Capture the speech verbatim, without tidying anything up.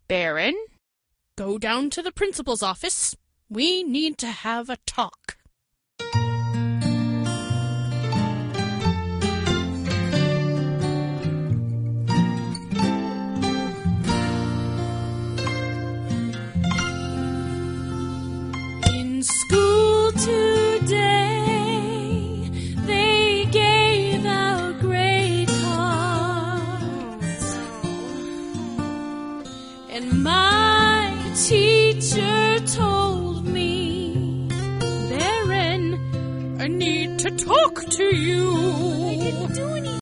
Baron, go down to the principal's office. We need to have a talk. In school today, they gave out grade cards, and my teacher told me, Baron, I need to talk to you.